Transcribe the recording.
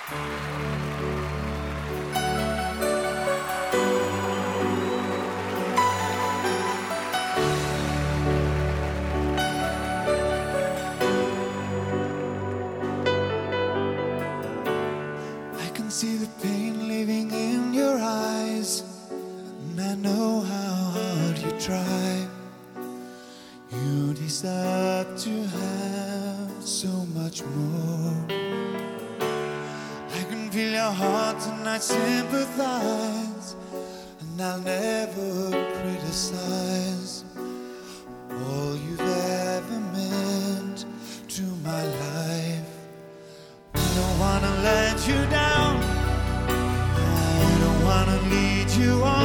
I can see the pain living in your eyes, and I know how hard you try. You deserve to have so much more. I can feel your heart and I sympathize, and I'll never criticize all you've ever meant to my life. I don't wanna let you down, I don't wanna lead you on.